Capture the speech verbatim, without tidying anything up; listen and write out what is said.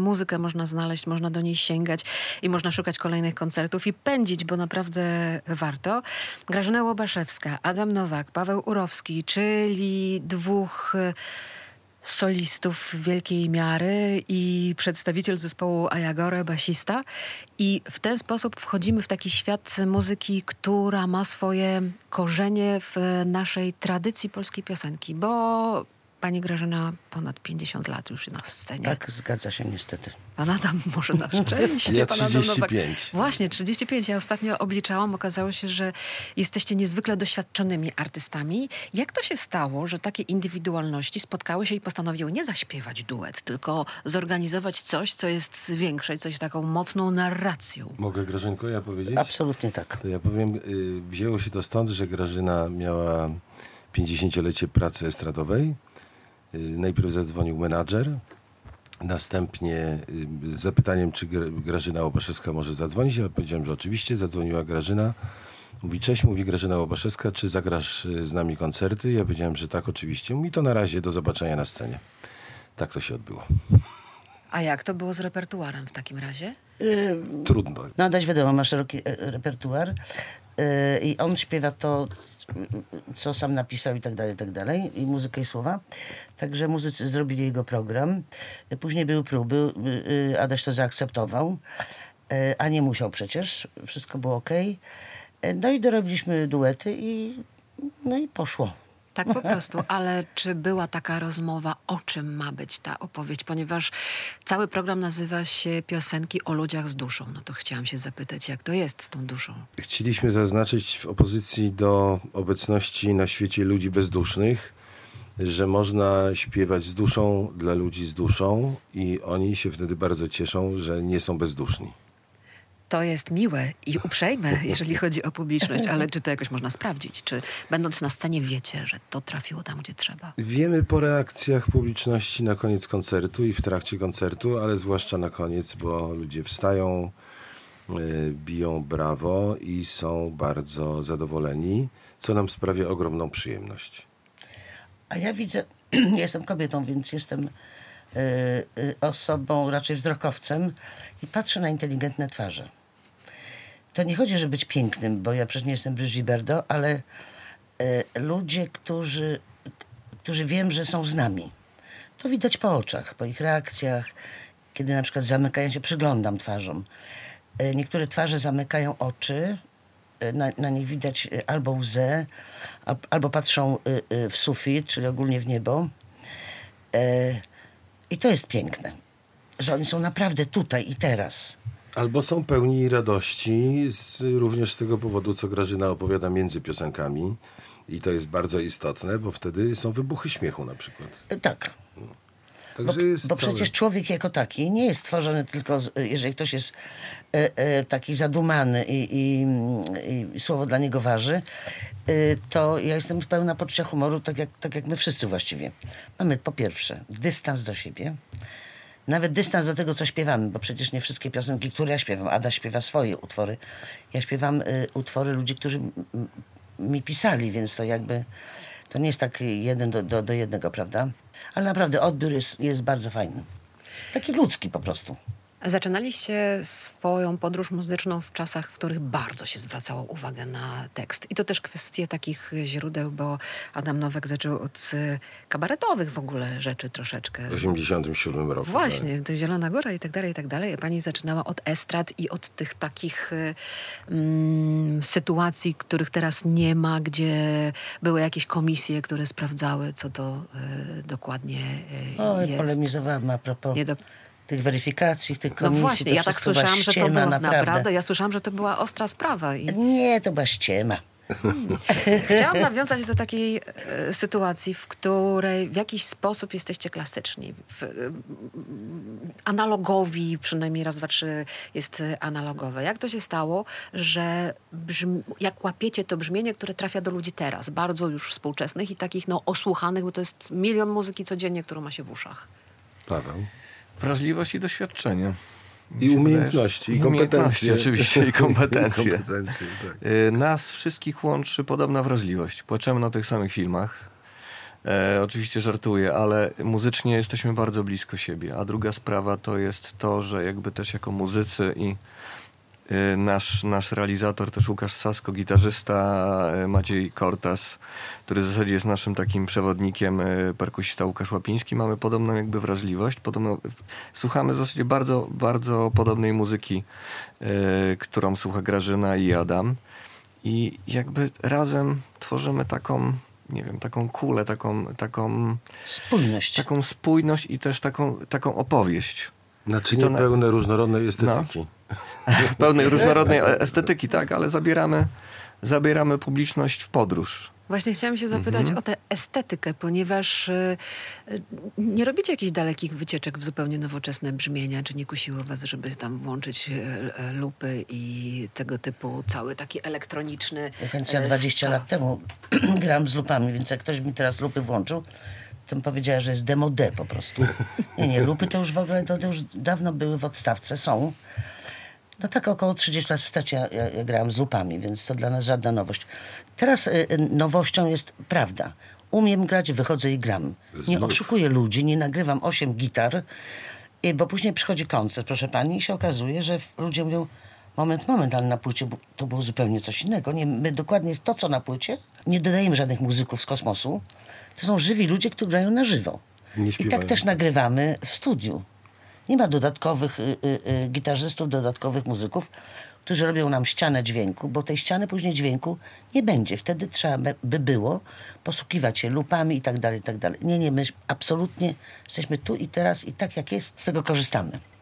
muzykę można znaleźć, można do niej sięgać i można szukać kolejnych koncertów i pędzić, bo naprawdę warto. Grażyna Łobaszewska, Adam Nowak, Paweł Urowski, czyli dwóch solistów wielkiej miary i przedstawiciel zespołu Ayagore, basista. I w ten sposób wchodzimy w taki świat muzyki, która ma swoje korzenie w naszej tradycji polskiej piosenki, bo pani Grażyna ponad pięćdziesiąt lat już na scenie. Tak, zgadza się niestety. Pan Adam może na szczęście. Ja Pan Adam Nowak. trzydzieści pięć. Właśnie, trzydzieści pięć. Ja ostatnio obliczałam. Okazało się, że jesteście niezwykle doświadczonymi artystami. Jak to się stało, że takie indywidualności spotkały się i postanowiły nie zaśpiewać duet, tylko zorganizować coś, co jest większe, coś taką mocną narracją? Mogę, Grażynko, ja powiedzieć? Absolutnie tak. To ja powiem, y, wzięło się to stąd, że Grażyna miała pięćdziesięciolecie pracy estradowej. Y, najpierw zadzwonił menadżer, następnie y, z zapytaniem, czy Gra- Grażyna Łobaszewska może zadzwonić. Ja powiedziałem, że oczywiście. Zadzwoniła Grażyna. Mówi, cześć, mówi Grażyna Łobaszewska, czy zagrasz y, z nami koncerty? Ja powiedziałem, że tak, oczywiście. Mówi, to na razie, do zobaczenia na scenie. Tak to się odbyło. A jak to było z repertuarem w takim razie? Yy, Trudno. no Adaś, wiadomo, ma szeroki e, repertuar yy, i on śpiewa to, co sam napisał i tak dalej, i tak dalej, i muzykę i słowa. Także muzycy zrobili jego program. Później były próby, yy, Adaś to zaakceptował, yy, a nie musiał przecież. Wszystko było okej. Yy, no i dorobiliśmy duety i no i poszło. Tak po prostu, ale czy była taka rozmowa, o czym ma być ta opowieść? Ponieważ cały program nazywa się Piosenki o ludziach z duszą. No to chciałam się zapytać, jak to jest z tą duszą? Chcieliśmy zaznaczyć w opozycji do obecności na świecie ludzi bezdusznych, że można śpiewać z duszą dla ludzi z duszą i oni się wtedy bardzo cieszą, że nie są bezduszni. To jest miłe i uprzejme, jeżeli chodzi o publiczność, ale czy to jakoś można sprawdzić? Czy będąc na scenie wiecie, że to trafiło tam, gdzie trzeba? Wiemy po reakcjach publiczności na koniec koncertu i w trakcie koncertu, ale zwłaszcza na koniec, bo ludzie wstają, y, biją brawo i są bardzo zadowoleni, co nam sprawia ogromną przyjemność. A ja widzę, jestem kobietą, więc jestem y, y, osobą, raczej wzrokowcem i patrzę na inteligentne twarze. To nie chodzi, żeby być pięknym, bo ja przecież nie jestem Brigitte Bardot, ale y, ludzie, którzy, którzy wiem, że są z nami. To widać po oczach, po ich reakcjach, kiedy na przykład zamykają się, przyglądam twarzom. Y, niektóre twarze zamykają oczy, y, na, na nich widać y, albo łzę, a, albo patrzą y, y, w sufit, czyli ogólnie w niebo. Y, I to jest piękne, że oni są naprawdę tutaj i teraz. Albo są pełni radości, z, również z tego powodu, co Grażyna opowiada między piosenkami. I to jest bardzo istotne, bo wtedy są wybuchy śmiechu na przykład. Y, tak. Także Bo, jest bo cały... przecież człowiek jako taki nie jest stworzony tylko, z, jeżeli ktoś jest e, e, taki zadumany i, i, i słowo dla niego waży, e, to ja jestem pełna poczucia humoru, tak jak, tak jak my wszyscy właściwie. Mamy po pierwsze dystans do siebie, nawet dystans do tego, co śpiewamy, bo przecież nie wszystkie piosenki, które ja śpiewam, Ada śpiewa swoje utwory. Ja śpiewam e, utwory ludzi, którzy m, m, mi pisali, więc to jakby to nie jest tak jeden do, do, do jednego, prawda? Ale naprawdę odbiór jest, jest bardzo fajny. Taki ludzki po prostu. Zaczynaliście swoją podróż muzyczną w czasach, w których bardzo się zwracało uwagę na tekst. I to też kwestie takich źródeł, bo Adam Nowak zaczął od kabaretowych w ogóle rzeczy troszeczkę. W osiemdziesiątym siódmym roku. Właśnie, to Zielona Góra i tak dalej, i tak dalej. A pani zaczynała od estrad i od tych takich mm, sytuacji, których teraz nie ma, gdzie były jakieś komisje, które sprawdzały, co to y, dokładnie y, Oj, jest. polemizowałam a propos Nie do... tych weryfikacji, tych komisji. No właśnie, to ja tak wszystko była słyszałam, że to ściema, była naprawdę. naprawdę, ja słyszałam, że to była ostra sprawa. I... Nie, to była ściema. Hmm. Chciałam nawiązać do takiej e, sytuacji, w której w jakiś sposób jesteście klasyczni. W, e, analogowi, przynajmniej raz, dwa, trzy jest analogowe. Jak to się stało, że brzmi, jak łapiecie to brzmienie, które trafia do ludzi teraz, bardzo już współczesnych i takich no, osłuchanych, bo to jest milion muzyki codziennie, którą ma się w uszach. Paweł. Wrażliwość i doświadczenie. I umiejętności, i kompetencje. Oczywiście, i kompetencje. I kompetencje, tak. Nas wszystkich łączy podobna wrażliwość. Płaczemy na tych samych filmach. E, oczywiście żartuję, ale muzycznie jesteśmy bardzo blisko siebie. A druga sprawa to jest to, że jakby też jako muzycy i e, nasz, nasz realizator, też Łukasz Sasko, gitarzysta, e, Maciej Kortas, który w zasadzie jest naszym takim przewodnikiem, e, perkusista Łukasz Łapiński, mamy podobną jakby wrażliwość. Podobną, słuchamy w zasadzie bardzo, bardzo podobnej muzyki, e, którą słucha Grażyna i Adam. I jakby razem tworzymy taką, nie wiem, taką kulę, taką, taką, Spójność. taką spójność i też taką, taką opowieść. Naczynie To na- pełne różnorodnej estetyki. Pełnej różnorodnej estetyki, tak, ale zabieramy, zabieramy publiczność w podróż. Właśnie chciałam się zapytać Mhm. o tę estetykę, ponieważ y, y, nie robicie jakichś dalekich wycieczek w zupełnie nowoczesne brzmienia, czy nie kusiło was, żeby tam włączyć y, y, lupy i tego typu cały taki elektroniczny Więc ja y, dwadzieścia staw. lat temu grałam z lupami, więc jak ktoś mi teraz lupy włączył, to bym powiedziała, że jest demodé po prostu. Nie, nie, lupy to już w ogóle to, to już dawno były w odstawce, są. No tak około trzydzieści lat wstecz ja, ja, ja grałam z lupami, więc to dla nas żadna nowość. Teraz y, y, nowością jest prawda. Umiem grać, wychodzę i gram. Nie Znów. oszukuję ludzi, nie nagrywam osiem gitar, y, bo później przychodzi koncert, proszę pani, i się okazuje, że ludzie mówią, moment, moment, ale na płycie bu- to było zupełnie coś innego. Nie, my dokładnie jest to, co na płycie. Nie dodajemy żadnych muzyków z kosmosu. To są żywi ludzie, którzy grają na żywo. Nie I śpiewają. tak też nagrywamy w studiu. Nie ma dodatkowych y, y, y, gitarzystów, dodatkowych muzyków, którzy robią nam ścianę dźwięku, bo tej ściany później dźwięku nie będzie. Wtedy trzeba by- by było posługiwać się lupami i tak dalej, i tak dalej. Nie, nie, my absolutnie jesteśmy tu i teraz i tak jak jest, z tego korzystamy.